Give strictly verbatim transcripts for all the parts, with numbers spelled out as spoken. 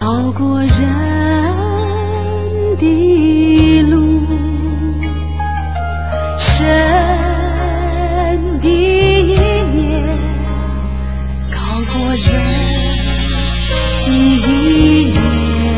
走过人的路，神的意念高过人的意念，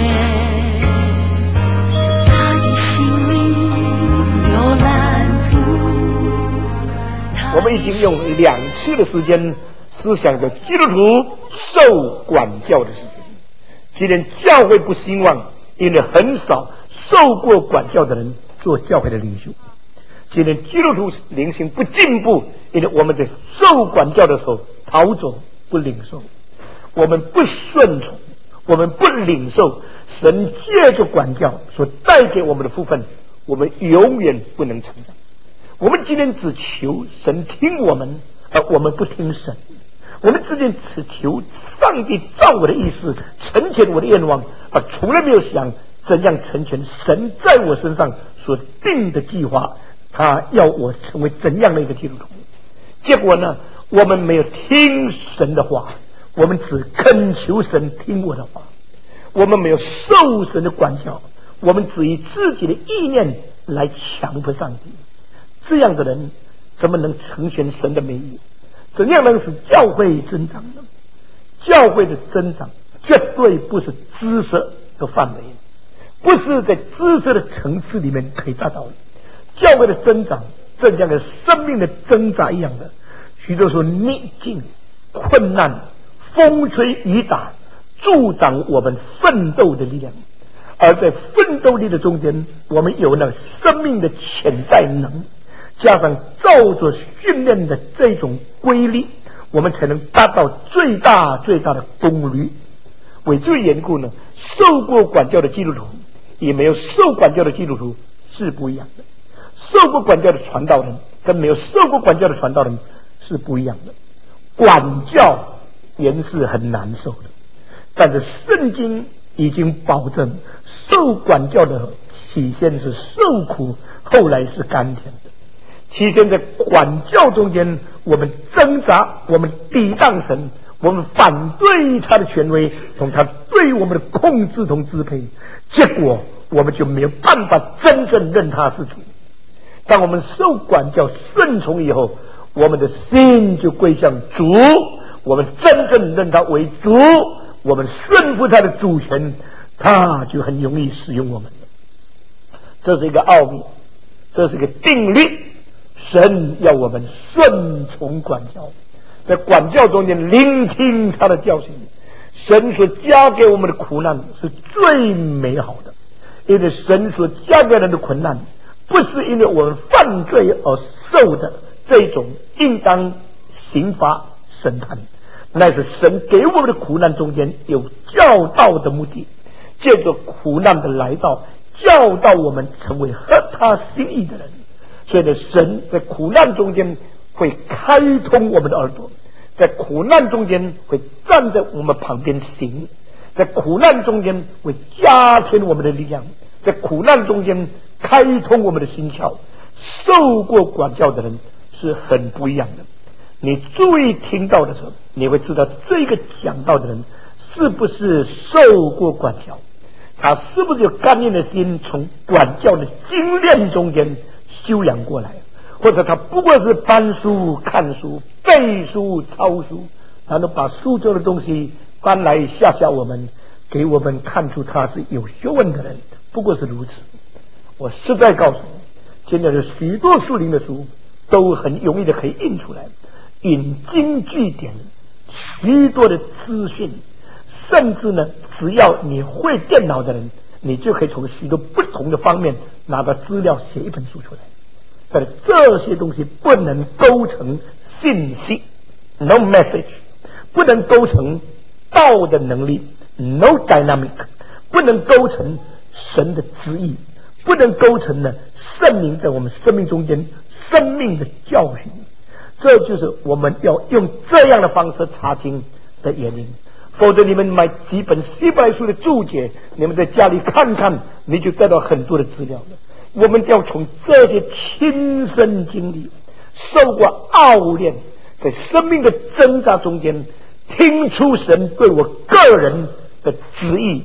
他的心里有蓝图。 我们已经用两次的时间思想着基督徒受管教的事情。今天教会不兴旺，因为很少受过管教的人做教会的领袖。今天基督徒灵性不进步，因为我们在受管教的时候逃走不领受，我们不顺从，我们不领受神借着管教所带给我们的福分，我们永远不能成长。我们今天只求神听我们，而我们不听神。我们之间只求上帝照我的意思成全我的愿望，而从来没有想怎样成全神在我身上所定的计划，他要我成为怎样的一个基督徒。结果呢，我们没有听神的话，我们只恳求神听我的话，我们没有受神的管教，我们只以自己的意念来强迫上帝。这样的人怎么能成全神的美意？怎样能使教会增长呢？教会的增长绝对不是知识的范围，不是在知识的层次里面可以达到的。教会的增长正像个生命的挣扎一样的，许多时候逆境、困难、风吹雨打助长我们奋斗的力量，而在奋斗力的中间，我们有了生命的潜在能，加上照着训练的这种规律，我们才能达到最大最大的功率。为这个缘故呢，受过管教的基督徒也没有受管教的基督徒是不一样的。受过管教的传道人跟没有受过管教的传道人是不一样的。管教原是很难受的，但是圣经已经保证受管教的起先是受苦，后来是甘甜的。期间在管教中间，我们挣扎，我们抵挡神，我们反对他的权威同他对我们的控制同支配，结果我们就没有办法真正认他是主。当我们受管教顺从以后，我们的心就归向主，我们真正认他为主，我们顺服他的主权，他就很容易使用我们了。这是一个奥秘，这是一个定律。神要我们顺从管教，在管教中间聆听他的教训。神所加给我们的苦难是最美好的，因为神所加给人的苦难不是因为我们犯罪而受的这种应当刑罚审判，乃是神给我们的苦难中间有教导的目的，借着苦难的来到，教导我们成为合他心意的人。所以呢，神在苦难中间会开通我们的耳朵，在苦难中间会站在我们旁边行，在苦难中间会加添我们的力量，在苦难中间开通我们的心窍。受过管教的人是很不一样的。你注意听到的时候，你会知道这个讲道的人是不是受过管教，他是不是有甘愿的心从管教的精炼中间修养过来，或者他不过是翻书、看书、背书、抄书，他能把书中的东西翻来吓吓我们，给我们看出他是有学问的人，不过是如此。我实在告诉你，现在的许多书灵的书都很容易的可以印出来，引经据典，许多的资讯，甚至呢，只要你会电脑的人，你就可以从许多不同的方面拿到资料，写一本书出来。但是这些东西不能构成信息 ，no message， 不能构成道的能力 ，no dynamic， 不能构成神的旨意，不能构成呢圣灵在我们生命中间生命的教训。这就是我们要用这样的方式查经的原因。否则你们买几本希伯来书的注解，你们在家里看看，你就得到很多的资料了。我们要从这些亲身经历，受过熬炼，在生命的挣扎中间听出神对我个人的旨意，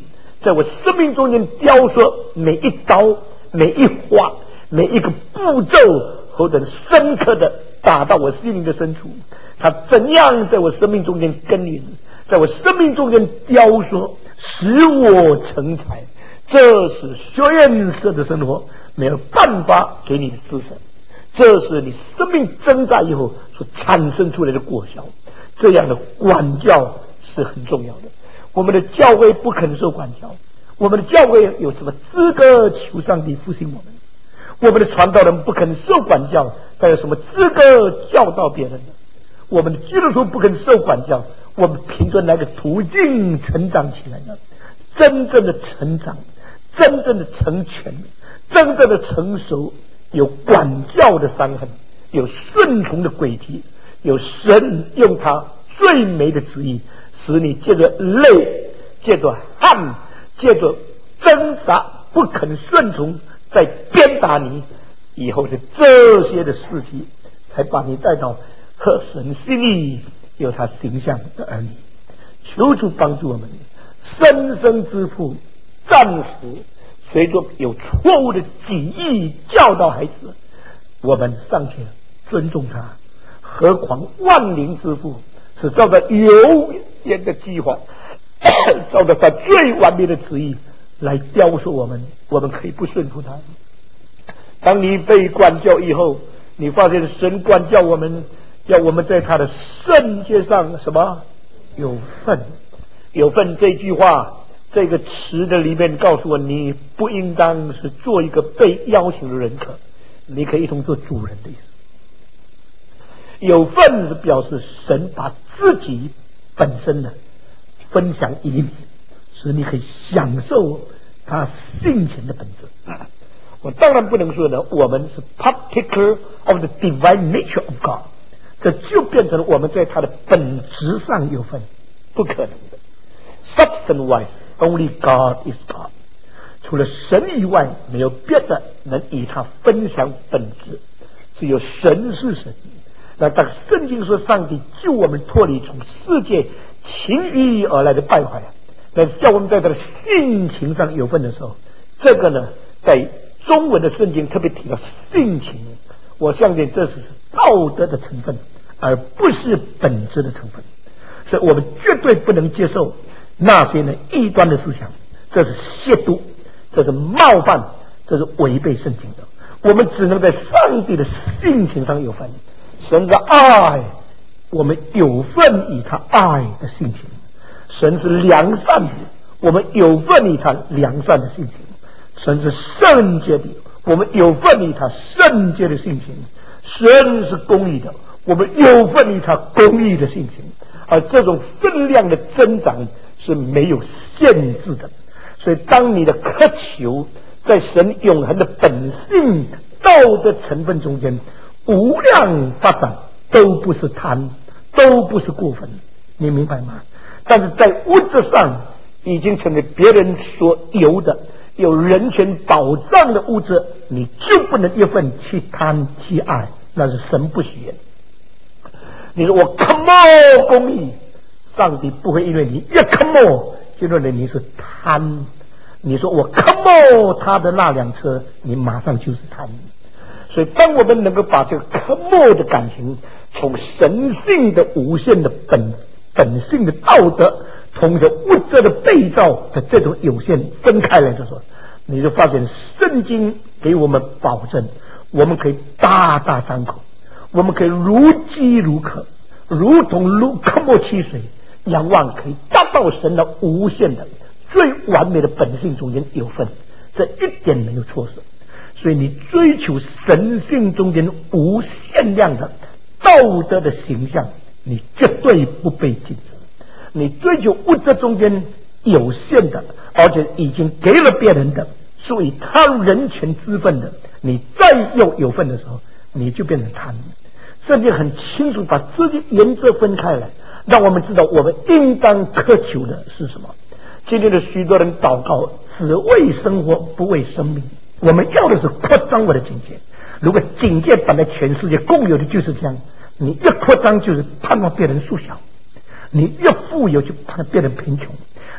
在我生命中间雕塑每一刀、每一划、每一个步骤，何等深刻的打到我心灵的深处。他怎样在我生命中间耕耘，在我生命中间雕塑，使我成才。这是学院式的生活没有办法给你的知识，这是你生命挣扎以后所产生出来的果效。这样的管教是很重要的。我们的教会不肯受管教，我们的教会有什么资格求上帝复兴我们？我们的传道人不肯受管教，他有什么资格教导别人呢？我们的基督徒不肯受管教，我们凭着哪个途径成长起来呢？真正的成长，真正的成全，真正的成熟，有管教的伤痕，有顺从的轨迹，有神用他最美的旨意，使你借着泪，借着汗，借着挣扎不肯顺从，再鞭打你以后的这些的事迹，才把你带到合神心意有他形象的儿女。求主帮助我们，生生之父暂时随着有错误的己意教导孩子，我们尚且尊重他，何况万灵之父是照着有限的计划，照着他最完美的旨意来雕塑我们，我们可以不顺服他。当你被管教以后，你发现神管教我们，要我们在他的圣洁上什么有份。有份这句话这个词的里面告诉我，你不应当是做一个被邀请的人客，你可以一同做主人的意思。有份是表示神把自己本身的分享给你，使你可以享受他性情的本质。我当然不能说呢，我们是 particular of the divine nature of God， 这就变成了我们在他的本质上有份，不可能的。Substance wise, only God is God。除了神以外，没有别的能与他分享本质，只有神是神。那当圣经说上帝救我们脱离从世界情欲而来的败坏，那叫我们在他的性情上有份的时候，这个呢，在中文的圣经特别提到性情，我相信这是道德的成分，而不是本质的成分。所以我们绝对不能接受那些呢异端的思想，这是亵渎，这是冒犯，这是违背圣经的。我们只能在上帝的性情上有份。神是爱，我们有份与他爱的性情。神是良善的，我们有份与他良善的性情。神是圣洁的，我们有份与他圣洁的性情。神是公义的，我们有份与他公义的性情。而这种分量的增长是没有限制的。所以当你的渴求在神永恒的本性道德成分中间无量发展，都不是贪，都不是过分，你明白吗？但是在物质上已经成为别人所有的有人权保障的物质，你就不能一份去贪去爱，那是神不喜悦。你说我 come on 公益，上帝不会因为你越 come on 就认为你是贪。你说我 come on 他的那辆车，你马上就是贪。所以当我们能够把这个 come on 的感情从神性的无限的本本性的道德同着物质的被造的这种有限分开来的时候，你就发现圣经给我们保证，我们可以大大张口，我们可以如饥如渴，如同如come on汽水，仰望可以达到神的无限的最完美的本性中间有份，这一点没有错失。所以你追求神性中间无限量的道德的形象，你绝对不被禁止。你追求物质中间有限的，而且已经给了别人的属于他人权之分的，你再又有份的时候，你就变成贪。圣经很清楚把这些原则分开来，让我们知道我们应当渴求的是什么。今天的许多人祷告只为生活不为生命，我们要的是扩张我的境界。如果境界本来全世界共有的就是这样，你越扩张就是盼望别人缩小，你越富有就盼望别人贫穷，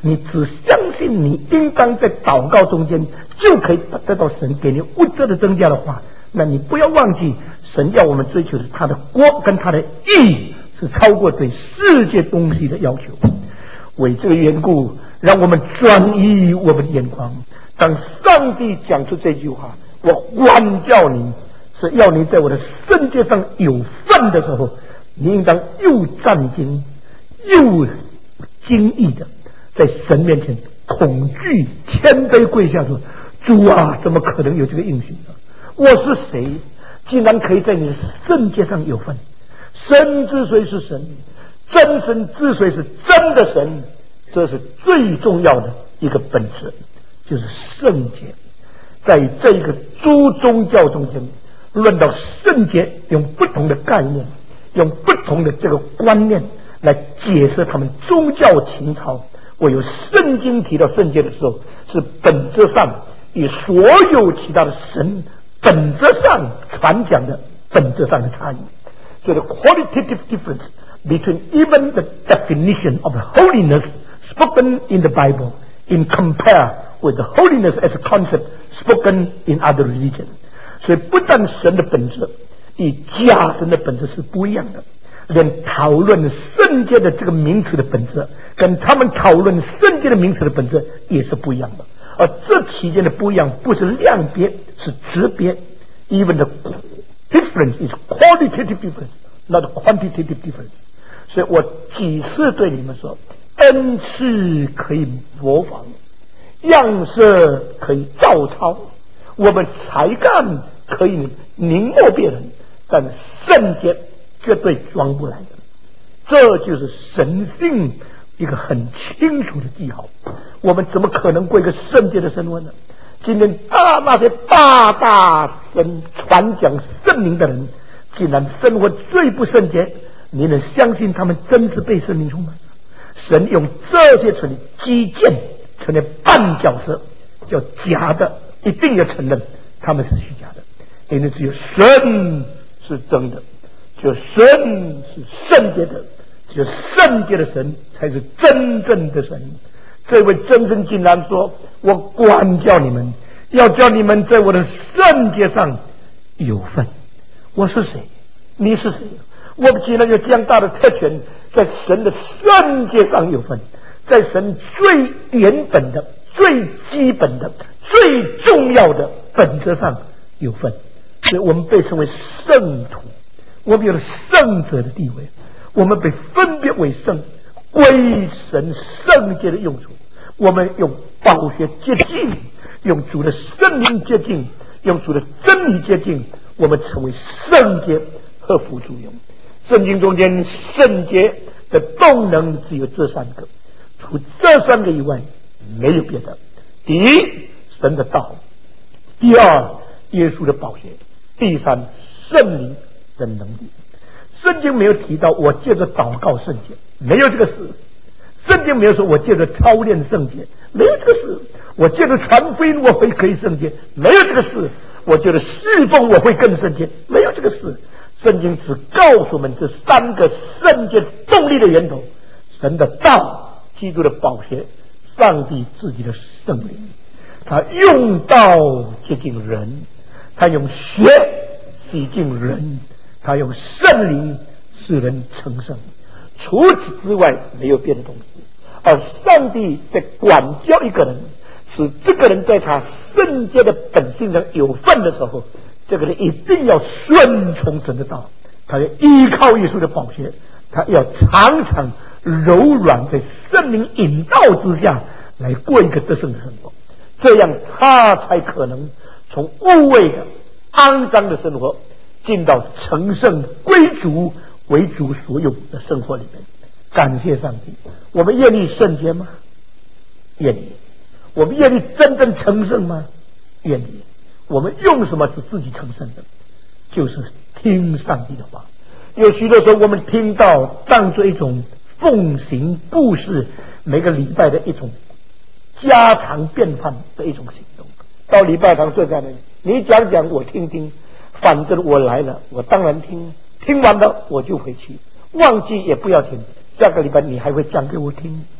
你只相信你应当在祷告中间就可以得到神给你物质的增加的话，那你不要忘记，神要我们追求的他的国跟他的义是超过对世界东西的要求。为这个缘故，让我们转移我们的眼光。当上帝讲出这句话，我管教你，是要你在我的圣洁上有份的时候，你应当又战惊又惊异的在神面前恐惧谦卑跪下说：主啊，怎么可能有这个应许呢？我是谁，竟然可以在你的圣洁上有份？神之谁是神，真神之谁是真的神，这是最重要的一个本质，就是圣洁。在这一个诸宗教中间，论到圣洁，用不同的概念，用不同的这个观念来解释他们宗教情操。我有圣经提到圣洁的时候，是本质上与所有其他的神本质上传讲的本质上的差异。So the qualitative difference between even the definition of holiness spoken in the Bible in compare with the holiness as a concept spoken in other religions. 所以不但神的本质与假神的本质是不一样的，连讨论圣洁的这个名词的本质跟他们讨论圣洁的名词的本质也是不一样的。而这期间的不一样不是量别，是质别。Even the difference is qualitative difference, not quantitative difference. 所以我几次对你们说，恩赐可以模仿，样式可以照抄，我们才干可以凝默别人，但圣洁绝对装不来的。这就是神性一个很清楚的记号。我们怎么可能过一个圣洁的生活呢？今天大那些大大神传讲圣灵的人，竟然生活最不圣洁，你能相信他们真是被圣灵充满？神用这些成为基建，成为绊脚石，叫假的，一定要承认他们是虚假的。因为只有神是真的，只有神是圣洁的，只有圣洁的神才是真正的神。这位真神竟然说：我管教你们，要叫你们在我的圣洁上有份。我是谁？你是谁？我们既然有这样大的特权，在神的圣洁上有份，在神最原本的、最基本的、最重要的本质上有份。所以我们被称为圣徒，我们有了圣者的地位，我们被分别为圣，归神圣洁的用处。我们用宝血洁净，用主的圣灵洁净，用主的真理洁净，我们成为圣洁和辅助用。圣经中间圣洁的动能只有这三个，除这三个以外没有别的。第一，神的道；第二，耶稣的宝血；第三，圣灵的能力。圣经没有提到我借着祷告圣洁，没有这个事。圣经没有说我借着操练圣洁，没有这个事。我借着传福音我会可以圣洁，没有这个事。我借着侍奉我会更圣洁，没有这个事。圣经只告诉我们这三个圣洁动力的源头：神的道、基督的宝血、上帝自己的圣灵。他用道接近人，他用血洗净人，他用圣灵使人成圣。除此之外没有别的东西。而上帝在管教一个人，使这个人在他圣洁的本性上有份的时候，这个人一定要顺从神的道，他要依靠耶稣的宝血，他要常常柔软在圣灵引导之下来过一个得胜的生活，这样他才可能从污秽的肮脏的生活进到成圣归主为主所有的生活里面。感谢上帝，我们愿意圣洁吗？愿意。我们愿意真正成圣吗？愿意。我们用什么使自己成圣的？就是听上帝的话。有许多时候我们听到当作一种奉行故事，每个礼拜的一种家常便饭的一种行动。到礼拜堂坐在那里，你讲讲我听听，反正我来了，我当然听，听完了我就回去，忘记也不要听，下个礼拜你还会讲给我听。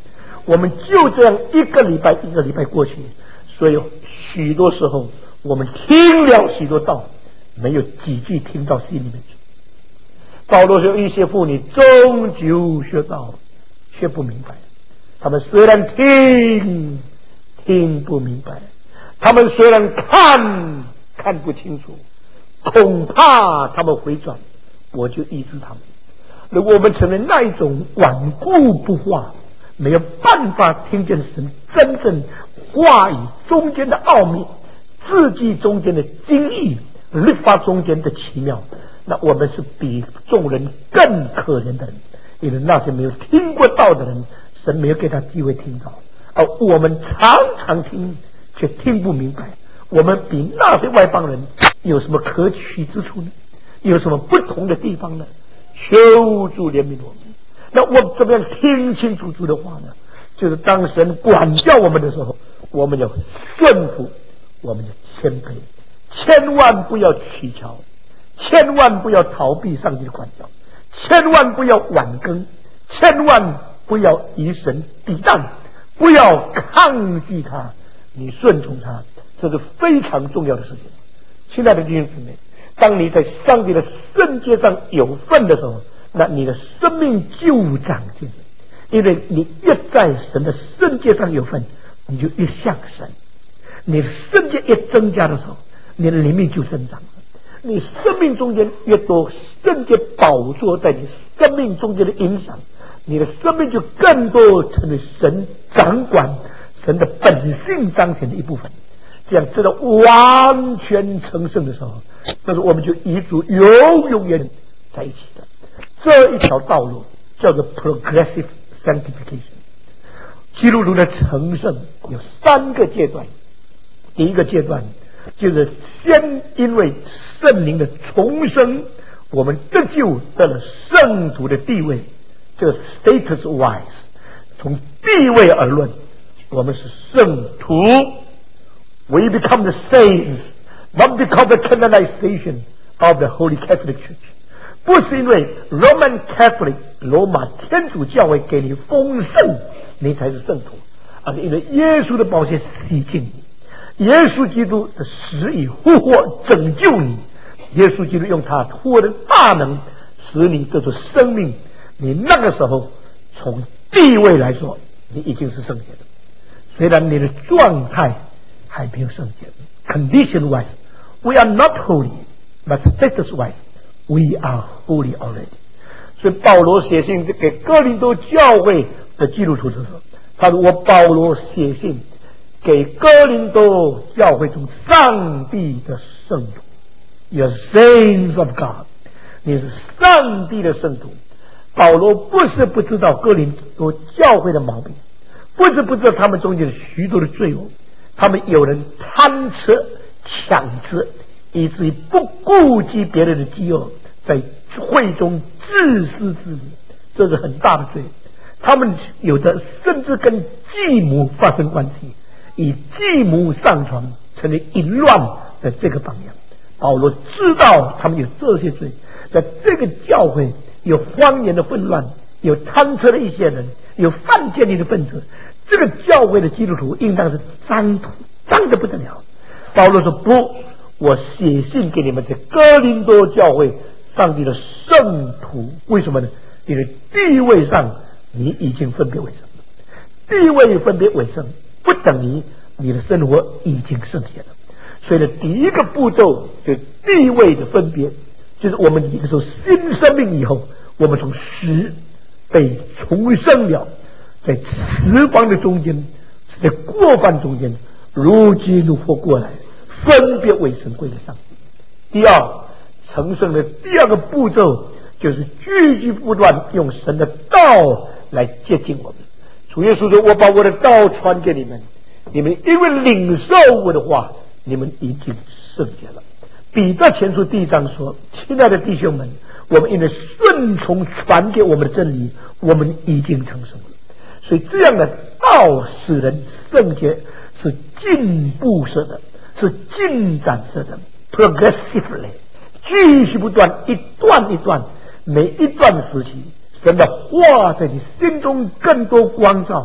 我们就这样一个礼拜一个礼拜过去，所以许多时候我们听了许多道，没有几句听到心里面去。保罗说，一些妇女终究学道，却不明白。他们虽然听，听不明白；他们虽然看，看不清楚。恐怕他们回转，我就医治他们。如果我们成为那一种顽固不化，没有办法听见神真正话语中间的奥秘，字句中间的精义，律法中间的奇妙，那我们是比众人更可怜的人。因为那些没有听过道的人，神没有给他机会听到，而我们常常听却听不明白。我们比那些外邦人有什么可取之处呢？有什么不同的地方呢？求主怜悯我们。那我们怎么样听清楚主的话呢？就是当神管教我们的时候，我们要顺服，我们要谦卑，千万不要取巧，千万不要逃避上帝的管教，千万不要晚更，千万不要与神抵挡，不要抗拒他，你顺从他，这是非常重要的事情。亲爱的弟兄姊妹，当你在上帝的圣洁上有份的时候，那你的生命就长进。因为你越在神的圣洁上有份，你就越像神。你的圣洁越增加的时候，你的灵命就增长了。你生命中间越多圣洁宝座在你生命中间的影响，你的生命就更多成为神掌管神的本性彰显的一部分。这样直到完全成圣的时候，这是我们就与主永永远在一起的。这一条道路叫做 progressive sanctification。 基督徒的成圣有三个阶段。第一个阶段就是先因为圣灵的重生，我们得救得了圣徒的地位，这个 status wise， 从地位而论，我们是圣徒。We become the saints, not because of the canonization of the Holy Catholic Church。 不是因为 Roman Catholic 罗马天主教会给你丰盛你才是圣徒，而是因为耶稣的宝血洗净你，耶稣基督的死以复活拯救你，耶稣基督用他复活的大能使你得出生命。你那个时候从地位来说，你已经是圣洁的，虽然你的状态还没有圣洁。 Condition wise we are not holy, but status wise we are holy already。 所以保罗写信给哥林多教会的基督徒的时候，他说，我保罗写信给哥林多教会中上帝的圣徒， You are saints of God， 你是上帝的圣徒。保罗不是不知道哥林多教会的毛病，不是不知道他们中间的许多的罪恶，他们有人贪吃抢吃，以至于不顾及别人的饥饿，在会中自私自利，这是很大的罪。他们有的甚至跟继母发生关系，以继母上床，成为淫乱的这个榜样。保罗知道他们有这些罪，在这个教会有荒言的混乱，有贪吃的一些人，有犯奸淫的分子，这个教会的基督徒应当是脏土，脏得不得了。保罗说，不，我写信给你们这哥林多教会上帝的圣徒。为什么呢？因为地位上你已经分别为圣了，地位分别为圣不等于你的生活已经圣洁了。所以呢，第一个步骤就是地位的分别，就是我们领受新生命以后，我们从死被重生了，在死亡的中间，在过犯中间，如今又活过来，分别为圣归给上帝。第二，成圣的第二个步骤就是句句不断用神的道来接近我们。主耶稣说，我把我的道传给你们，你们因为领受我的话，你们已经圣洁了。彼得前书第一章说，亲爱的弟兄们，我们因为顺从传给我们的真理，我们已经成圣了。所以这样的道使人圣洁，是进步式的，是进展式的 progressively， 继续不断，一段一段，每一段时期神的话在你心中更多光照，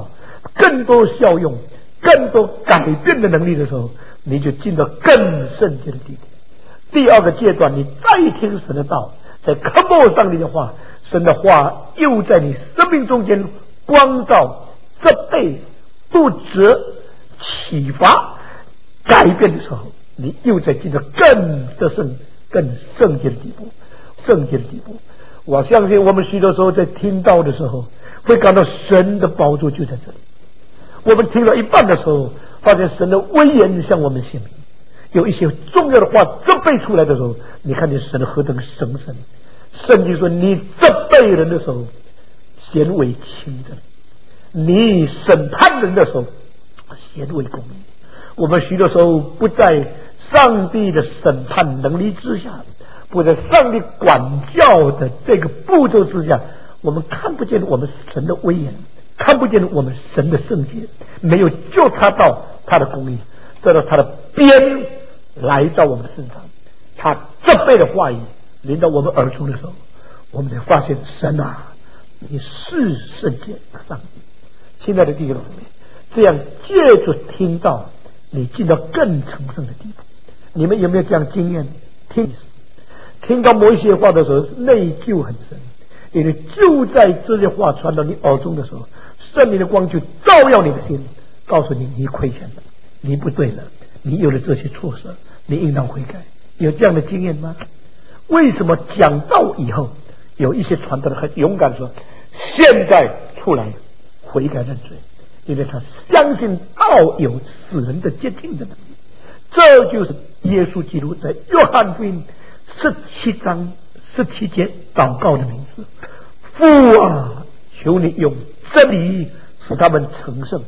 更多效用、更多改变的能力的时候，你就进到更圣洁的地步。第二个阶段，你再听神的道，在刻薄上帝的话，神的话又在你生命中间光照、责备、不责、启发、改变的时候，你又在进到更得胜、更圣洁的地步。圣洁的地步，我相信我们许多时候在听到的时候，会感到神的宝座就在这里。我们听到一半的时候，发现神的威严向我们显明，有一些重要的话责备出来的时候，你看见神何等神圣。圣经说，你责备人的时候显为轻的，你审判人的时候显为公义。我们许多时候不在上帝的审判能力之下，不在上帝管教的这个步骤之下，我们看不见我们神的威严，看不见我们神的圣洁，没有觉察到他的公义，直到他的鞭来到我们的身上，他责备的话语临到我们耳中的时候，我们才发现神啊，你是圣洁的上帝。亲爱的弟兄姊妹，这样借着听到，你进到更成圣的地步。你们有没有这样经验？听听到某一些话的时候，内疚很深，因为就在这些话传到你耳中的时候，圣灵的光就照耀你的心，告诉你你亏欠了，你不对了，你有了这些错失，你应当悔改。有这样的经验吗？为什么讲道以后，有一些传道的很勇敢说，现在出来悔改认罪，因为他相信道有使人的洁净的能力。这就是耶稣基督在约翰福音十七章十七节祷告的名字：父啊，求你用真理使他们成圣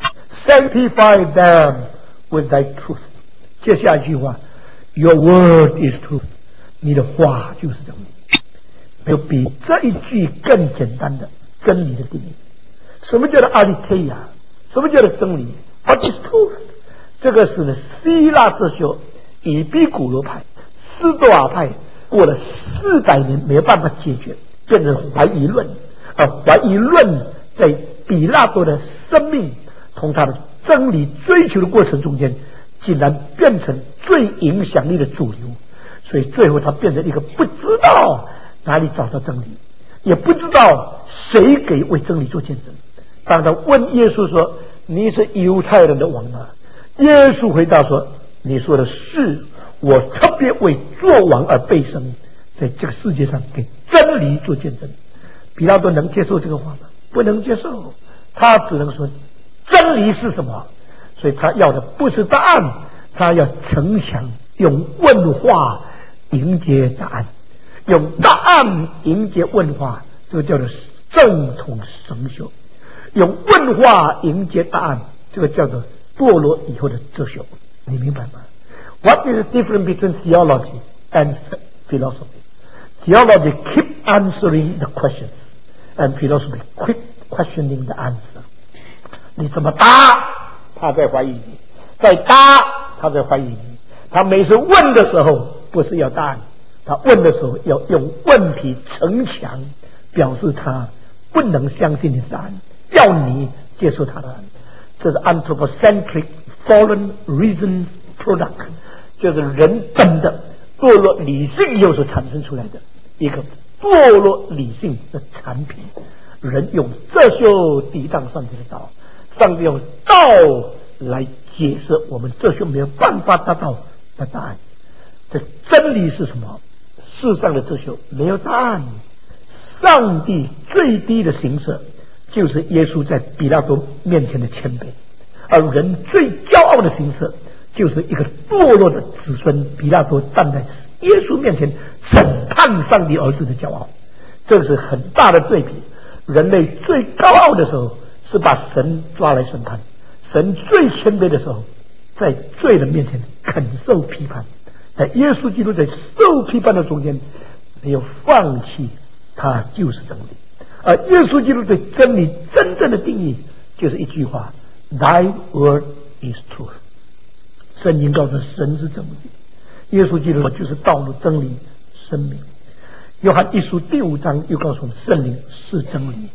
，Sanctify them with thy truth。接下一句话 ，Your word is truth。你的话就是真理。没有比这一句更简单的真理的定义。什么叫做阿里忒亚？什么叫做真理 ？What is truth？ 这个是呢，希腊哲学以比古罗派、斯多亚派过了四百年没有办法解决，变成怀疑论。而怀疑论在比拉多的生命同他的真理追求的过程中间，竟然变成最影响力的主流。所以最后他变成一个不知道哪里找到真理，也不知道谁给为真理做见证。当他问耶稣说：“你是犹太人的王吗？”耶稣回答说：“你说的是，我特别为做王而被生，在这个世界上给真理做见证。”比拉多能接受这个话吗？不能接受，他只能说真理是什么。所以他要的不是答案，他要逞强，用问话迎接答案，用答案迎接问话，这个叫做正统神学；用问话迎接答案，这个叫做堕落以后的哲学。你明白吗？ What is the difference between theology and philosophy? Theology keep answering the questions, and philosophy quit questioning the answer. 你怎么答，他在怀疑你；再答，他在怀疑你。他每次问的时候，不是要答案，他问的时候要用问题逞强，表示他不能相信你的答案，要你接受他的答案。这是 anthropocentric fallen reason product， 就是人本的堕落理性以后所产生出来的一个堕落理性的产品。人用哲学抵挡上帝的道，上帝用道来解释我们哲学没有办法达到的答案。这真理是什么？世上的哲学没有答案。上帝最低的形式就是耶稣在比拉多面前的谦卑，而人最骄傲的形式就是一个堕落的子孙比拉多站在耶稣面前审判上帝儿子的骄傲。这是很大的对比。人类最高傲的时候是把神抓来审判，神最谦卑的时候在罪人面前肯受批判。在耶稣基督在受批判的中间没有放弃，他就是真理。而耶稣基督对真理真正的定义就是一句话 Thy word is truth。 圣经告诉神是真理，耶稣基督就是道路真理生命。约翰一书第五章又告诉我们圣灵是真理。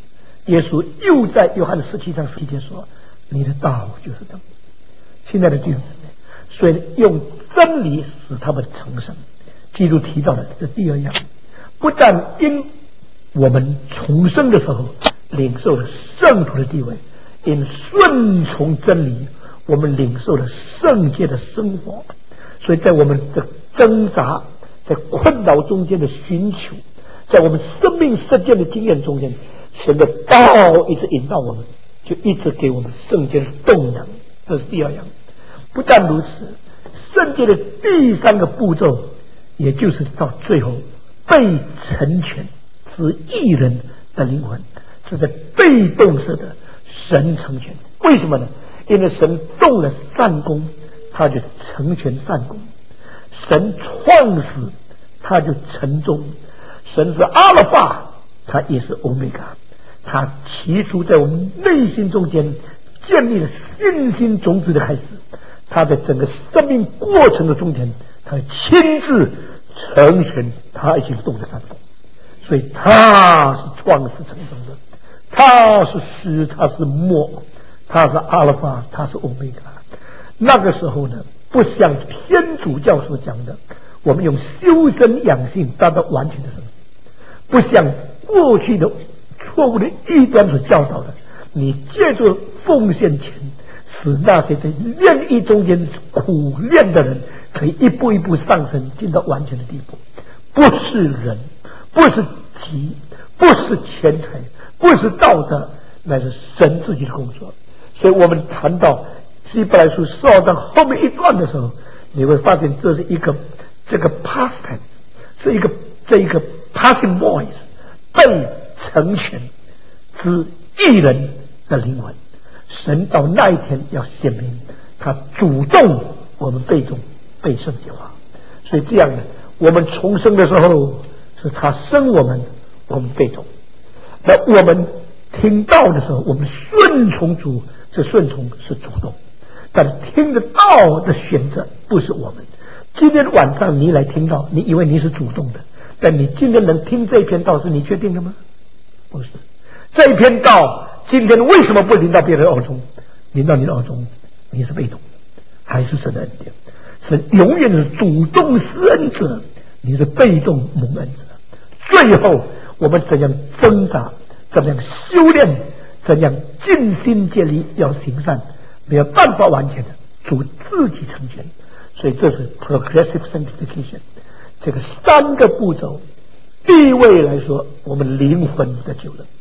耶稣又在约翰的十七章十七节说：“你的道就是灯。”亲爱的弟兄姊妹，所以用真理使他们成圣。基督提到的这第二样，不但因我们重生的时候领受了圣徒的地位，因顺从真理，我们领受了圣洁的生活。所以在我们的挣扎，在困扰中间的寻求，在我们生命实践的经验中间，神的道一直引导我们，就一直给我们圣洁的动能。这是第二样。不但如此，圣洁的第三个步骤，也就是到最后被成全之义人的灵魂，是在被动式的神成全。为什么呢？因为神动了善功，他就成全善功；神创始，他就成终；神是阿拉法，他也是欧米伽。他起初在我们内心中间建立了信心种子的开始，他在整个生命过程的中间，他亲自成全他已经动的善功。所以他是创始成终的，他是始，他是末，他是阿拉法，他是欧米伽。那个时候呢，不像天主教所讲的，我们用修身养性达到完全的生命，不像过去的错误的异端所教导的，你借着奉献钱，使那些在炼狱中间苦练的人可以一步一步上升，进到完全的地步。不是人，不是己，不是钱财，不是道德，乃是神自己的工作。所以我们谈到希伯来书十二章后面一段的时候，你会发现这是一个这个 past tense， 是一个这一个 passing voice， 被成全之义人的灵魂。神到那一天要显明他主动，我们被动，被圣洁化。所以这样呢，我们重生的时候是他生我们，我们被动；那我们听道的时候，我们顺从主，这顺从是主动。但听得道的选择不是我们。今天晚上你来听道，你以为你是主动的，但你今天能听这篇道，是你确定的吗？不是。这一篇道今天为什么不临到别人耳中，临到你的耳中，你是被动的，还是神的恩典？神永远是主动施恩者，你是被动蒙恩者。最后我们怎样挣扎，怎样修炼，怎样尽心竭力要行善，没有办法完全的，主自己成全。所以这是 progressive sanctification， 这个三个步骤。地位来说，我们灵魂得救了；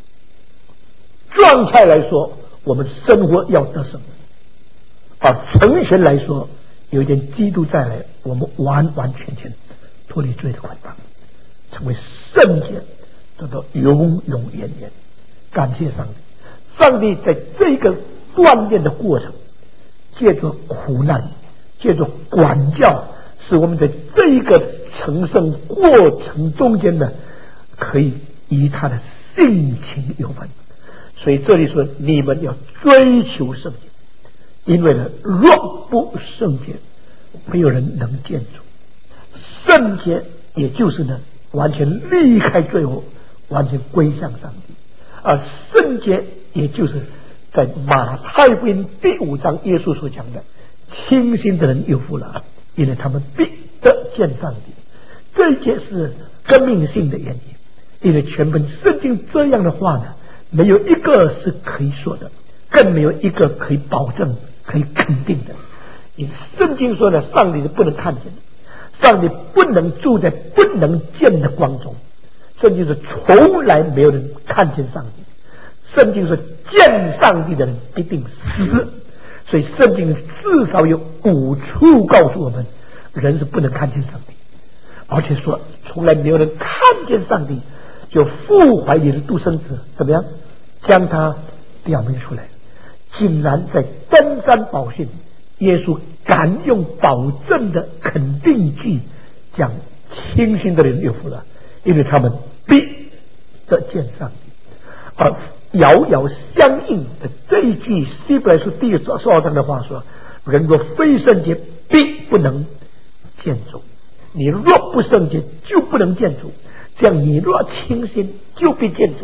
状态来说，我们生活要得胜；而成全来说，有一天基督再来，我们完完全全脱离罪的捆绑，成为圣洁，得到永永远远。感谢上帝，上帝在这个锻炼的过程，借着苦难，借着管教，使我们在这一个成圣过程中间呢，可以与他的性情有分。所以这里说，你们要追求圣洁，因为呢，若不圣洁，没有人能见主。圣洁也就是呢，完全离开罪恶，完全归向上帝。而圣洁也就是在马太福音第五章耶稣所讲的，清心的人有福了，因为他们必得见上帝。这一节是革命性的原因，因为全本圣经这样的话呢，没有一个是可以说的，更没有一个可以保证、可以肯定的。因为圣经说呢，上帝是不能看见的，上帝不能住在不能见的光中。圣经是从来没有人看见上帝，圣经说见上帝的人必定死。所以圣经至少有五处告诉我们，人是不能看见上帝，而且说从来没有人看见上帝，就父怀里的独生子怎么样将他表明出来。竟然在登山宝训，耶稣敢用保证的肯定句讲清心的人有福了，因为他们必得见上帝。而遥遥相应的这一句希伯来书第十二章的话说，人若非圣洁，必不能见主。你若不圣洁，就不能见主。这样你若清心，就必见主。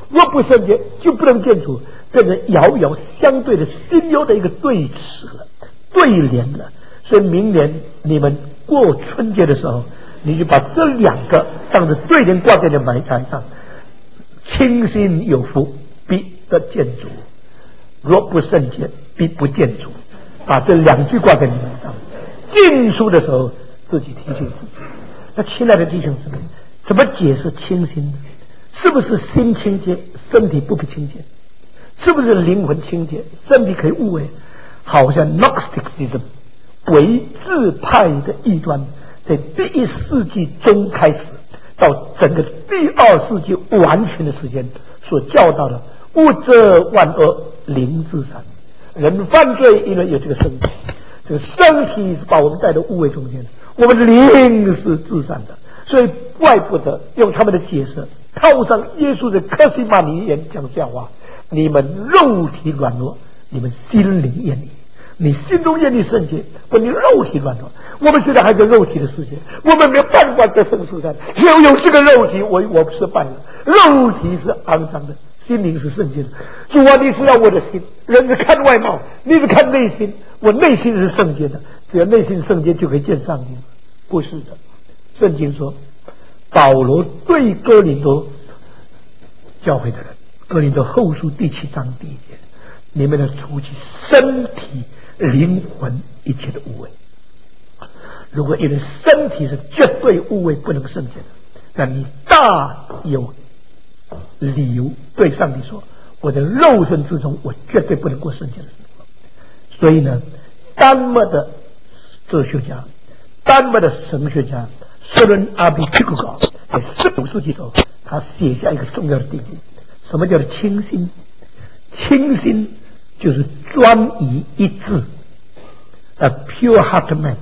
若不圣洁就不能见主，变成遥遥相对的心忧的一个对词了，对联了。所以明年你们过春节的时候，你就把这两个当着对联挂在你的门槛上：清心有福，必得见主；若不圣洁，必不见主。把这两句挂在你门上，进书的时候自己提醒自己。那亲爱的弟兄姊妹，怎么解释清心呢？是不是心清洁，身体不清洁？是不是灵魂清洁，身体可以污秽？好像 Gnosticism 唯自派的异端，在第一世纪中开始，到整个第二世纪完全的时间所教导的物则万恶，灵至善。人犯罪因为有这个身体，这个身体是把我们带到污秽中间的，我们的灵是至善的。所以怪不得用他们的解释套上耶稣的克西马尼园讲笑话：你们肉体软弱，你们心灵厌离。你心中厌离圣洁，不，你肉体软弱。我们现在还在肉体的世界，我们没有办法得胜试探。只有有这个肉体，我我失败了。肉体是肮脏的，心灵是圣洁的。主啊，你知道我的心，人是看外貌，你是看内心。我内心是圣洁的，只要内心圣洁就可以见上帝。不是的，圣经说，保罗对哥林多教会的人，哥林多后书第七章第一节，你们要除去身体、灵魂一切的污秽。如果一人身体是绝对污秽不能圣洁的，那你大有理由对上帝说：我的肉身之中，我绝对不能过圣洁的生活。所以呢，丹麦的哲学家、丹麦的神学家瑟伦阿比奇古高在十五世纪的时候，他写下一个重要的定义：什么叫做清心？清心就是专一一致。A pure heart man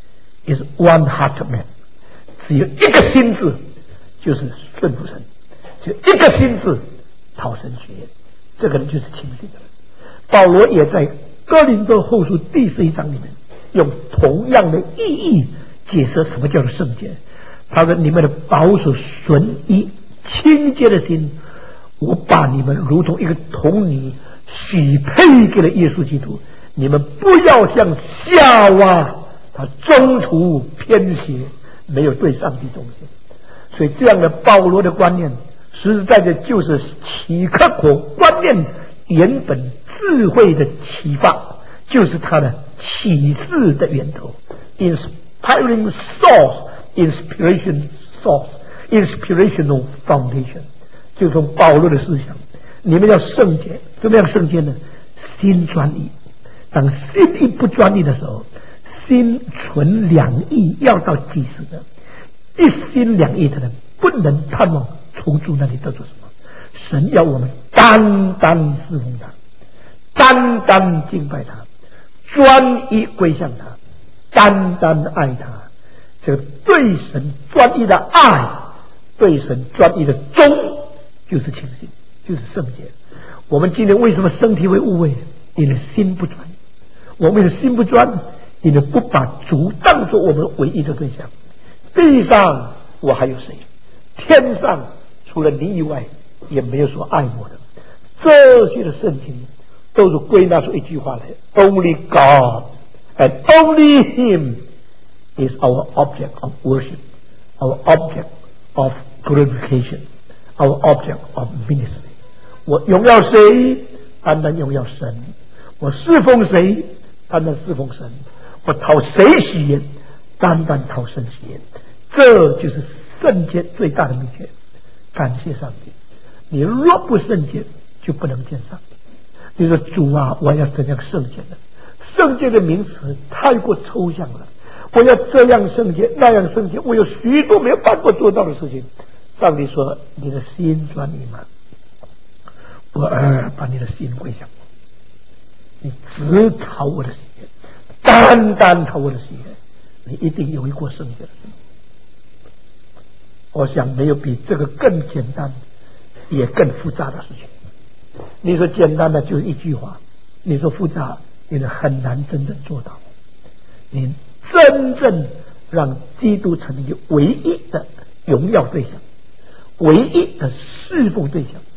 is one heart man。只有一个心智，就是顺服神；只有一个心智，讨神喜悦。这个人就是清心的人。保罗也在哥林多后书第十一章里面用同样的意义解释什么叫做圣洁。他说：你们的保守纯一清洁的心，我把你们如同一个童女许配给了耶稣基督。你们不要像夏娃，他中途偏斜，没有对上帝忠心。所以这样的保罗的观念，实实在在就是启克果观念原本智慧的启发，就是他的启示的源头。 Inspiring source, inspiration source, inspirational foundation， 就从保罗的思想。你们要圣洁，怎么样圣洁呢？心专一。当心一不专一的时候，心存两意要到几时呢？一心两意的人不能盼望从主那里得到什么。神要我们单单侍奉他，单单敬拜他，专一归向他，单单爱他。这个对神专一的爱，对神专一的忠，就是清心，就是圣洁。我们今天为什么身体会污秽？因为心不专。我们的心不专，因为不把主当作我们唯一的对象。地上我还有谁？天上除了你以外，也没有说爱我的。这些的圣经都是归纳出一句话来 ：Only God and only Him is our object of worship, our object of glorification, our object of ministry。我荣耀谁？单单荣耀神。我侍奉谁？单单侍奉神。我讨谁喜悦？单单讨神喜悦。这就是圣洁最大的秘诀。感谢上帝！你若不圣洁，就不能见上帝。你说主啊，我要怎样圣洁呢？圣洁的名词太过抽象了。我要这样圣洁，那样圣洁，我有许多没有办法做到的事情。上帝说：你的心专一吗？我儿，把你的心归向我，你只讨我的喜悦，单单讨我的喜悦，你一定有一过圣洁的生活。我想没有比这个更简单也更复杂的事情。你说简单的就是一句话，你说复杂，你很难真正做到。你真正让基督成为唯一的荣耀对象，唯一的侍奉对象，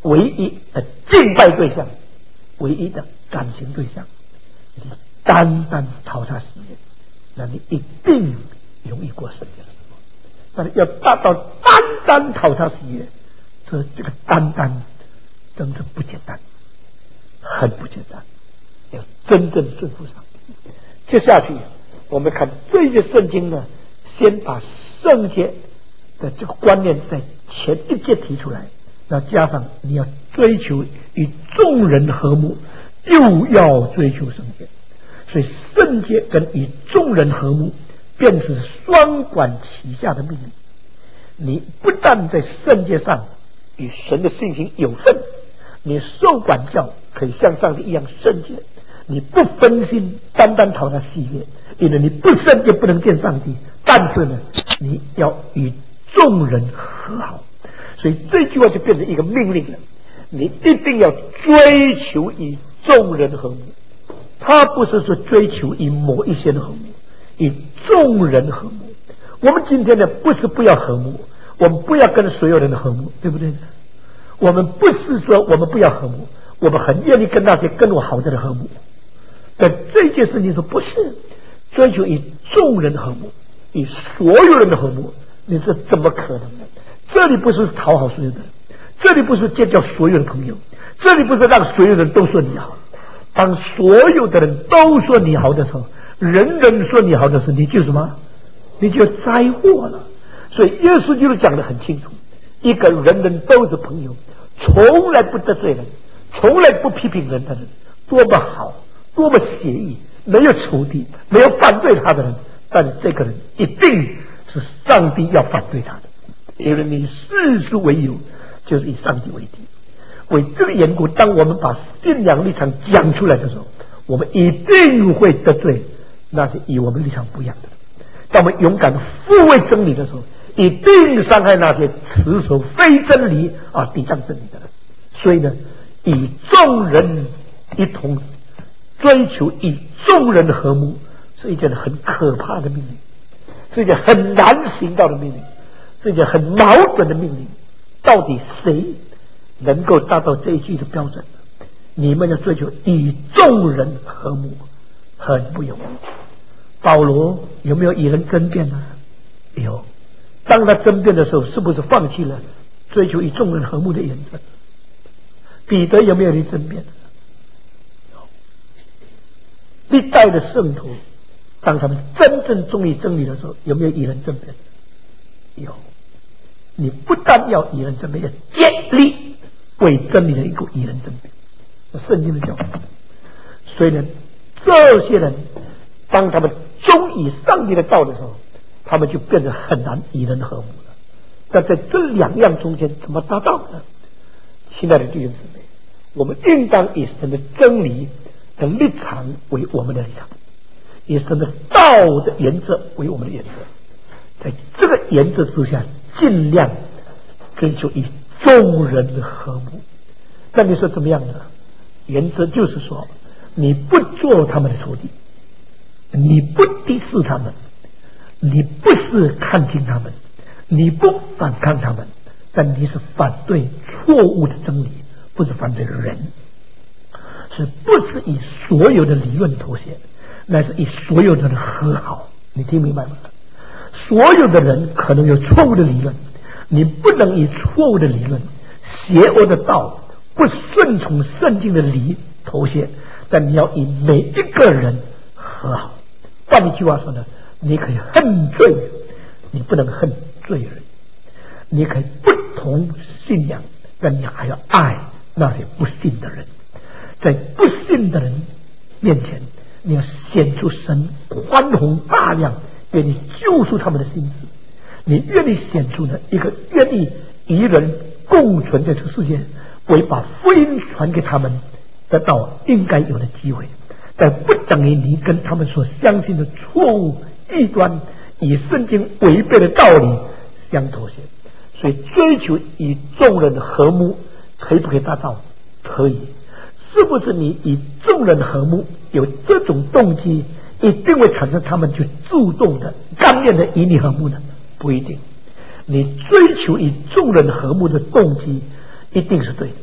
唯一的敬拜对象，唯一的感情对象，你单单讨他喜悦，那你一定容易过圣洁的生活。但是要达到单单讨他喜悦，这这个单单真正不简单，很不简单，要真正顺服上帝。接下去我们看这些圣经呢，先把圣洁的这个观念在前一节提出来，那加上你要追求与众人和睦，又要追求圣洁，所以圣洁跟与众人和睦便是双管齐下的命令。你不但在圣洁上与神的性情有份，你受管教可以像上帝一样圣洁，你不分心单单讨他喜悦，因为你不圣洁不能见上帝，但是呢你要与众人和好，所以这句话就变成一个命令了，你一定要追求与众人和睦。他不是说追求与某一些人和睦，与众人和睦。我们今天呢不是不要和睦，我们不要跟所有人和睦，对不对？我们不是说我们不要和睦，我们很愿意跟那些跟我好的人和睦。但这件事情说不是追求与众人和睦，与所有人的和睦，你说怎么可能呢？这里不是讨好所有的人，这里不是结交所有的朋友，这里不是让所有人都说你好。当所有的人都说你好的时候，人人说你好的时候，你就什么？你就灾祸了。所以耶稣基督讲得很清楚，一个人人都是朋友，从来不得罪人，从来不批评人的人，多么好，多么协议，没有仇敌，没有反对他的人，但这个人一定是上帝要反对他的，因为你事事为友，就是以上帝为敌。为这个缘故，当我们把信仰立场讲出来的时候，我们一定会得罪那些与我们立场不一样的人。当我们勇敢护卫真理的时候，一定伤害那些持守非真理啊、抵抗真理的人。所以呢，与众人一同追求与众人的和睦，是一件很可怕的命令，是一件很难行道的命令，是一件很矛盾的命令。到底谁能够达到这一句的标准？你们要追求与众人和睦，很不容易。保罗有没有与人争辩呢？有。当他争辩的时候，是不是放弃了追求与众人和睦的原则？彼得有没有去争辩？有。历代的圣徒，当他们真正忠于真理的时候，有没有与人争辩？有。你不但要与人争辩，要建立为真理的一个与人争辩，圣经的教导。所以呢，这些人当他们忠于上帝的道的时候，他们就变得很难与人和睦了。但在这两样中间怎么达到呢？亲爱的弟兄姊妹，我们应当以神的真理的立场为我们的立场，以神的道的原则为我们的原则，在这个原则之下尽量追求与众人的和睦。那你说怎么样呢？原则就是说，你不做他们的仇敌，你不敌视他们，你不是看轻他们，你不反抗他们，但你是反对错误的真理，不是反对人，是不是以所有的理论妥协，乃是以所有的人和好。你听明白吗？所有的人可能有错误的理论，你不能以错误的理论、邪恶的道、不顺从圣经的理妥协，但你要以每一个人和好。换一句话说呢，你可以恨罪，你不能恨罪人；你可以不同信仰，但你还要爱那些不信的人。在不信的人面前，你要显出神宽宏大量，愿意救赎他们的心智。你愿意显出呢一个愿意与人共存在这个世界，为把福音传给他们得到应该有的机会，但不等于你跟他们所相信的错误异端以圣经违背的道理相妥协。所以追求与众人的和睦可以不可以达到？可以。是不是你与众人和睦有这种动机，一定会产生他们就主动的甘愿的与你和睦呢？不一定。你追求与众人和睦的动机一定是对的，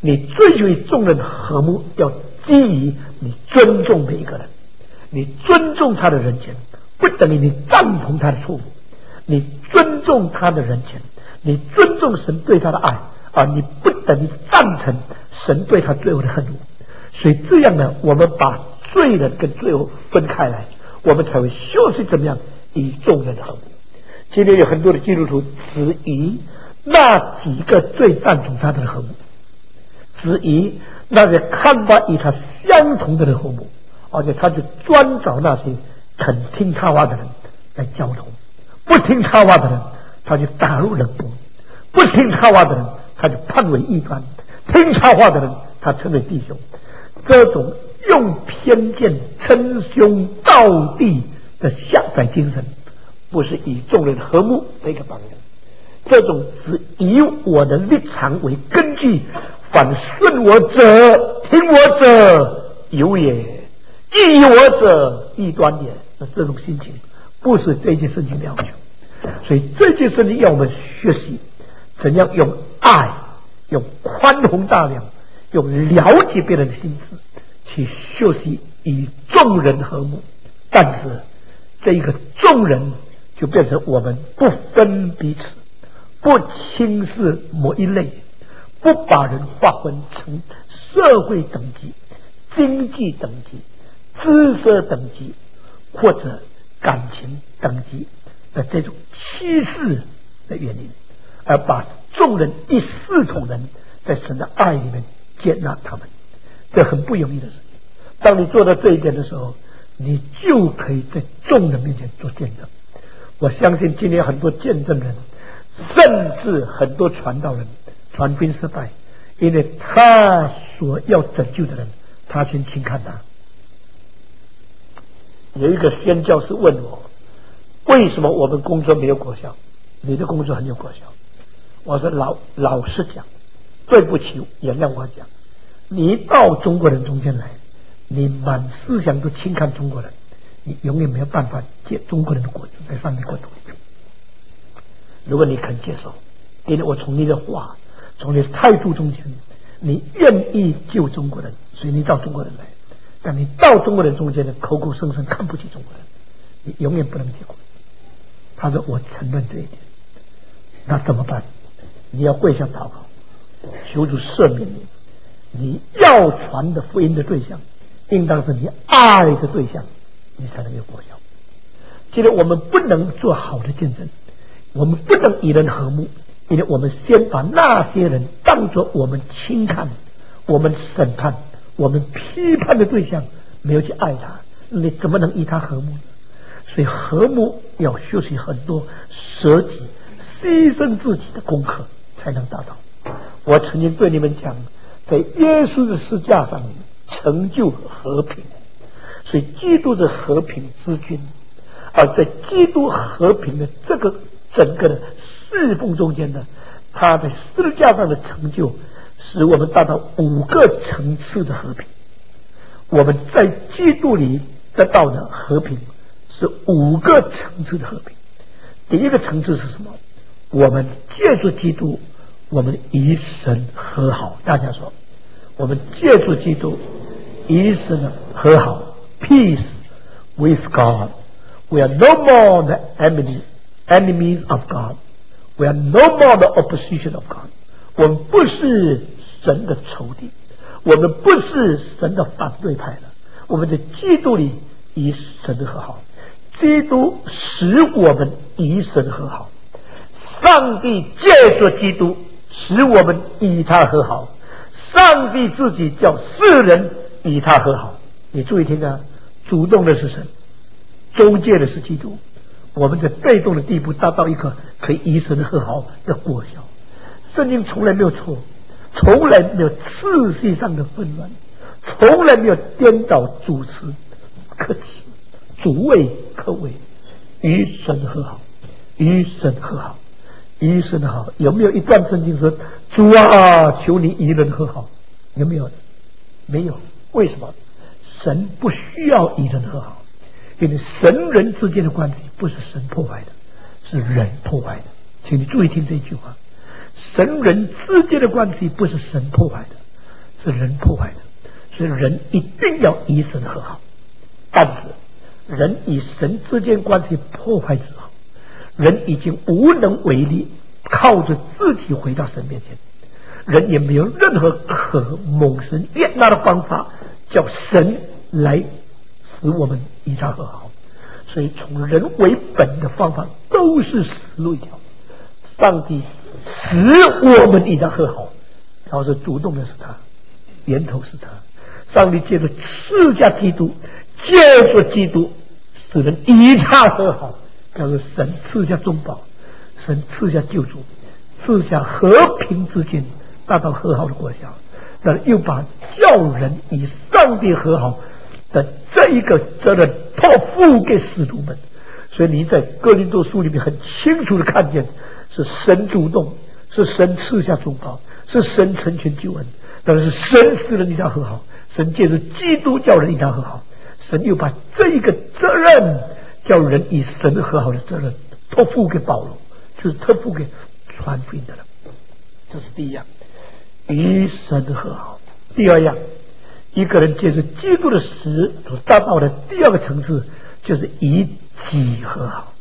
你追求与众人和睦，要基于你尊重每一个人。你尊重他的人权，不等于你赞同他的错误。你尊重他的人权，你尊重神对他的爱，而你不等于赞成神对他最后的恨恶。所以这样呢，我们把罪人跟罪恶分开来，我们才会学习怎么样与众人和睦。今天有很多的基督徒只以那几个最赞同他的人和睦，只以那些看法与他相同的人和睦，而且他就专找那些肯听他话的人来交通，不听他话的人他就打入冷宫，不听他话的人他就判为异端，听他话的人他称为弟兄。这种用偏见称兄道弟的下载精神，不是以众人和睦的一个榜样。这种只以我的立场为根据，反顺我者听我者有也，异我者异端也。那这种心情不是这件事情的要求。所以这件事情要我们学习怎样用爱，用宽宏大量，用了解别人的心思去学习与众人和睦。但是这一个众人就变成我们不分彼此，不轻视某一类，不把人划分成社会等级、经济等级、知识等级或者感情等级的这种歧视的原因，而把众人一视同仁，在神的爱里面接纳他们。这很不容易的事情。当你做到这一点的时候，你就可以在众人面前做见证。我相信今天很多见证人，甚至很多传道人传福音失败，因为他所要拯救的人，他先轻看他。有一个宣教士问我，为什么我们工作没有果效？你的工作很有果效。我说老老实讲，对不起，原谅我讲，你到中国人中间来，你满思想都轻看中国人，你永远没有办法结中国人的果子在上帝国度里。如果你肯接受，因为我从你的话，从你的态度中间，你愿意救中国人，所以你到中国人来。但你到中国人中间的口口声声看不起中国人，你永远不能结果。他说我承认这一点，那怎么办？你要跪下祷告，求主赦免你。你要传的福音的对象应当是你爱的对象，你才能有果效。今天我们不能做好的见证，我们不能与人和睦，因为我们先把那些人当作我们轻看、我们审判、我们批判的对象，没有去爱他，你怎么能与他和睦呢？所以和睦要学习很多舍己、牺牲自己的功课才能达到。我曾经对你们讲，在耶稣的十字架上成就和平，所以基督是和平之君。而在基督和平的这个整个的侍奉中间呢，他在十字架上的成就使我们达到五个层次的和平。我们在基督里得到的和平是五个层次的和平。第一个层次是什么？我们借助基督，我们与神和好。大家说，我们借助基督与神和好 ，peace with God。We are no more the enemy, enemies of God. We are no more the opposition of God. 我们不是神的仇敌，我们不是神的反对派了。我们在基督里与神和好，基督使我们与神和好。上帝借着基督使我们与他和好，上帝自己叫世人与他和好。你注意听啊，主动的是神，中介的是基督，我们在被动的地步达到一个可以与神和好的果效。圣经从来没有错，从来没有次序上的混乱，从来没有颠倒主持客气，主谓客谓，与神和好，与神和好，与神和好。有没有一段圣经说主啊，求你与人和好？有没有？没有。为什么？神不需要与人和好。因为神人之间的关系不是神破坏的，是人破坏的。请你注意听这句话，神人之间的关系不是神破坏的， 是人破坏的，所以人一定要与神和好。但是人与神之间关系破坏之后，人已经无能为力，靠着自己回到神面前，人也没有任何可蒙神悦纳的方法叫神来使我们与他和好。所以从人为本的方法都是死路一条。上帝使我们与他和好，然后是主动的是他，源头是他。上帝借着赐下基督，借着基督使人与他和好，然后神赐下中保，神赐下救主，赐下和平之君，达到和好的国家，但又把叫人与上帝和好的这一个责任托付给使徒们。所以你在哥林多书里面很清楚的看见，是神主动，是神赐下中保，是神成全救恩，但是神使人与他和好，神借着基督叫人与他和好，神又把这一个责任叫人与神和好的责任托付给保罗，就是托付给传福音的人。这是第一样，与神和好。第二样，一个人借着基督的死所达到的第二个层次，就是与己和好。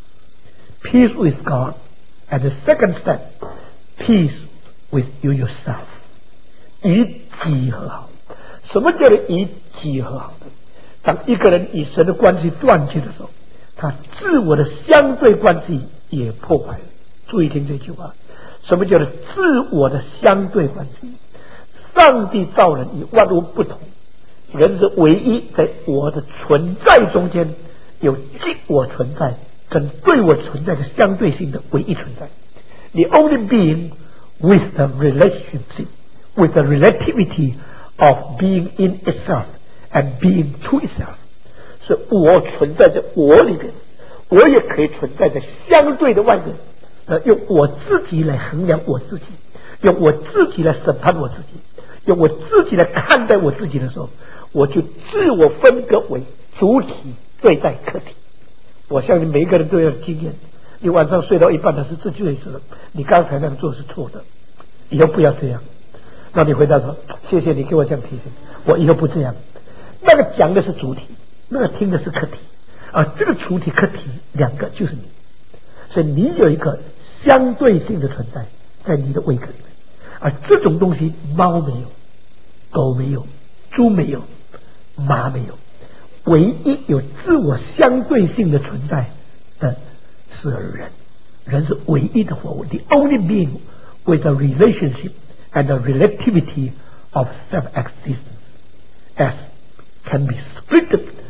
Peace with God, and the second step, peace with you yourself. 与己和好。什么叫做与己和好呢？当一个人与神的关系断绝的时候，他自我的相对关系也破坏了。注意听这句话，什么叫做自我的相对关系？上帝造人与万物不同，人是唯一在我的存在中间有即我存在跟对我存在的相对性的唯一存在。The only being with the relationship, with the relativity of being in itself and being to itself， 是我存在在我里面，我也可以存在在相对的外面。呃，用我自己来衡量我自己，用我自己来审判我自己，用我自己来看待我自己的时候，我就自我分割为主体对待客体。我相信每一个人都有经验，你晚上睡到一半的时候自己意识了，你刚才那样做是错的，以后不要这样。那你回答说，谢谢你给我这样提醒，我以后不这样。那个讲的是主体，那个听的是客体，而这个主体客体两个就是你，所以你有一个相对性的存在在你的胃壳里面，而这种东西猫没有，狗没有，猪没有，马没有，唯一有自我相对性的存在的是人，人是唯一的活物。 The only being with a relationship and a relativity of self-existence as can be split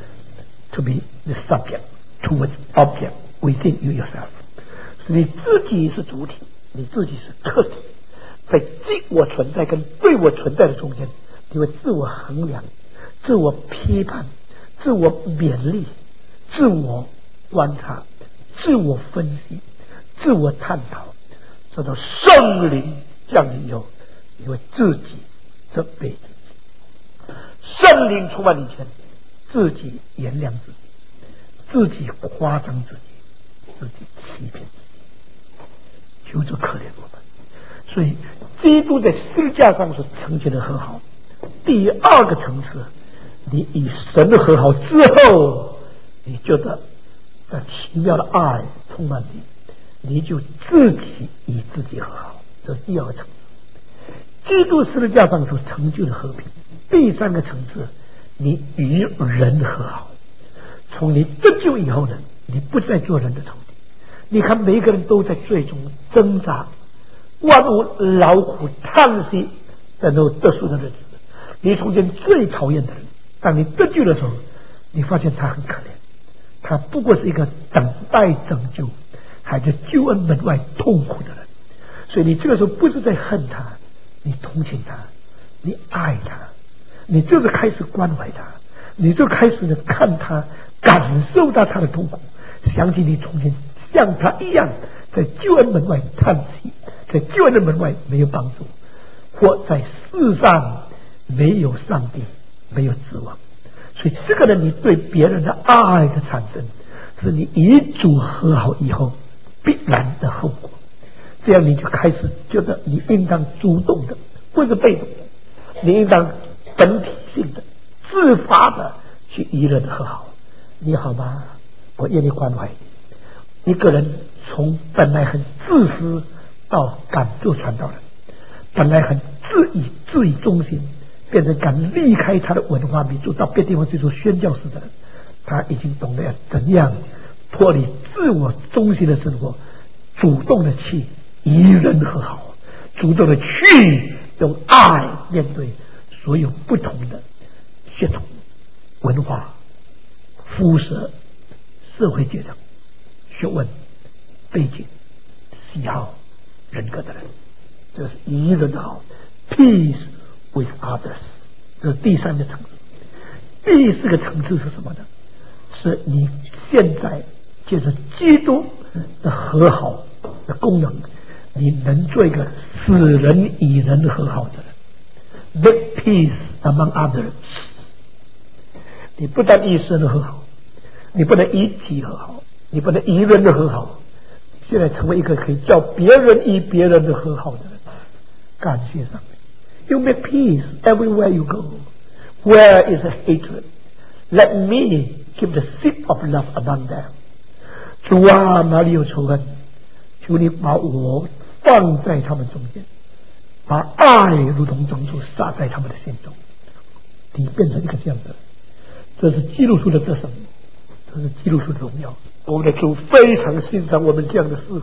to be the subject towards object within you yourself。 你自己是主体，你自己是客体，在即我存在跟对我存在的中间，你会自我衡量，自我批判，自我勉励，自我观察，自我分析，自我探讨，直到圣灵降临以后，你会自己责备自己。圣灵充满你前，自己原谅自己，自己夸张自己，自己欺骗自己，求主可怜我们。所以基督在十字架上所成就的和好，第二个层次，你与神的和好之后，你觉得这奇妙的爱充满你，你就自己与自己和好，这是第二个层次。基督十字架上所成就的和平，第三个层次，你与人和好。从你得救以后呢，你不再做人的仇敌。你看每一个人都在最终挣扎，万物劳苦叹息的那种得赎的日子。你从前最讨厌的人，当你得救的时候，你发现他很可怜，他不过是一个等待拯救，还在救恩门外痛苦的人。所以你这个时候不是在恨他，你同情他，你爱他，你就是开始关怀他，你就开始呢看他，感受到他的痛苦，想起你从前像他一样在救恩门外叹息，在救恩的门外没有帮助，或在世上没有上帝，没有指望。所以这个呢，你对别人的爱的产生，是你与主和好以后必然的后果。这样你就开始觉得你应当主动的，不是被动的， 你应当本体性的、自发的去与人和好。你好吗？我愿意关怀你。一个人从本来很自私到敢做传道人，本来很自以自以中心，变成敢离开他的文化民族，到别地方去做宣教士的人，他已经懂得要怎样脱离自我中心的生活，主动的去与人和好，主动的去用爱面对所有不同的血统、文化、肤色、社会阶层、学问、背景、喜好、人格的人。这是与人好 ，peace with others， 这是第三个层次。第四个层次是什么呢？是你现在借着基督的和好的功能，你能做一个使人与人和好的人 ，make peace among others。你不但与神和好，你不能与己和好，你不能与人的和好，现在成为一个可以叫别人与别人的和好的人。感谢上帝 ，You make peace everywhere you go. Where is hatred? Let me keep the seed of love among them. 主啊，哪里有仇恨，求你把我放在他们中间，把爱如同种子撒在他们的心中。你变成一个这样的人，这是基督徒的得胜，这是基督徒的荣耀。我们的主非常欣赏我们这样的师傅，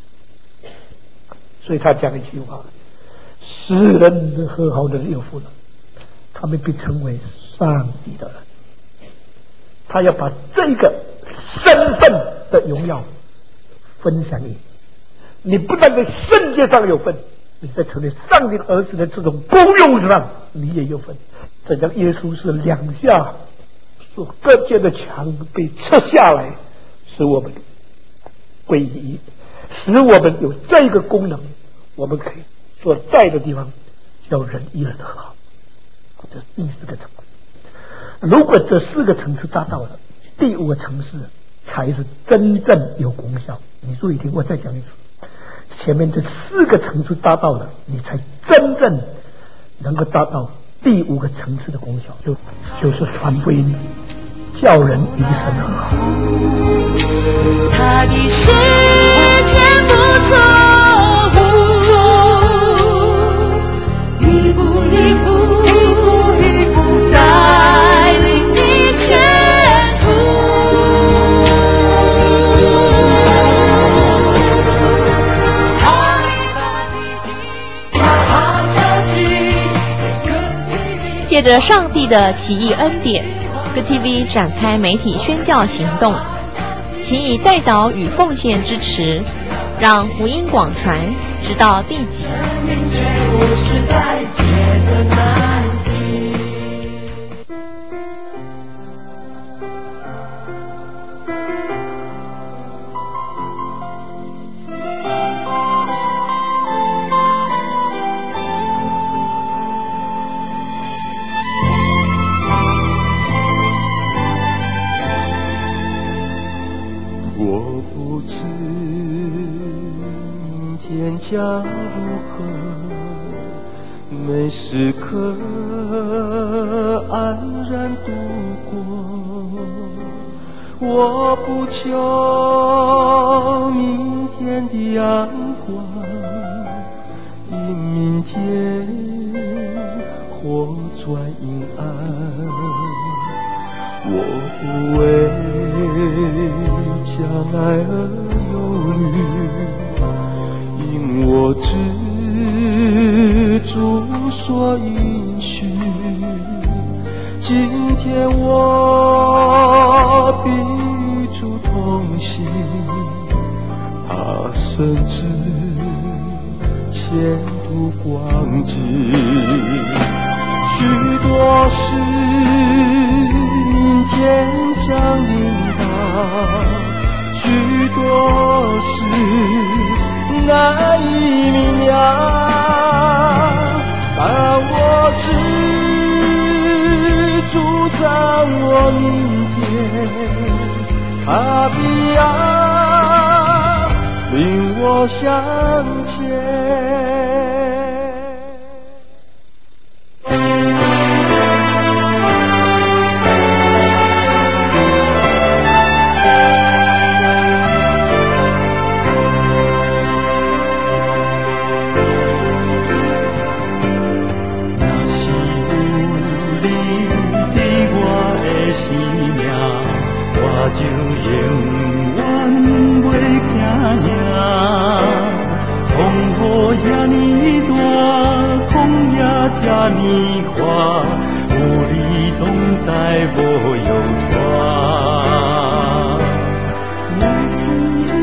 所以他讲一句话：使人的和好的人有福了，他们被称为上帝的人。他要把这个身份的荣耀分享给你。你不但在圣洁上有份，你在成为上帝的儿子的这种功用上你也有份。这样耶稣是两下所隔间的墙被撤下来，使我们归一，使我们有这个功能，我们可以所在的地方叫人与人和好。这是第四个层次。如果这四个层次达到了，第五个层次才是真正有功效。你注意听，我再讲一次，前面这四个层次达到了，你才真正能够达到第五个层次的功效，就就是传福音，叫人与神和好。 他的世界不错不错，一步一步一步一步带领你前途。 借着上帝的奇异恩典 ，Good T V 展开媒体宣教行动，请以代祷与奉献支持，让福音广传，直到地极。 我不知明天将如何，每时刻安然度过。我不求明天的阳光，因明天或转阴暗。我不为将来而忧虑，因我知主所应许。今天我必与主同行，他深知前途光景。许多事明天将临到，许多事难以明了，但我知主掌我明天，他必要领我向前。 就永远袂惊赢。风雨遐尼大，风也这尼宽，有你同在无忧愁。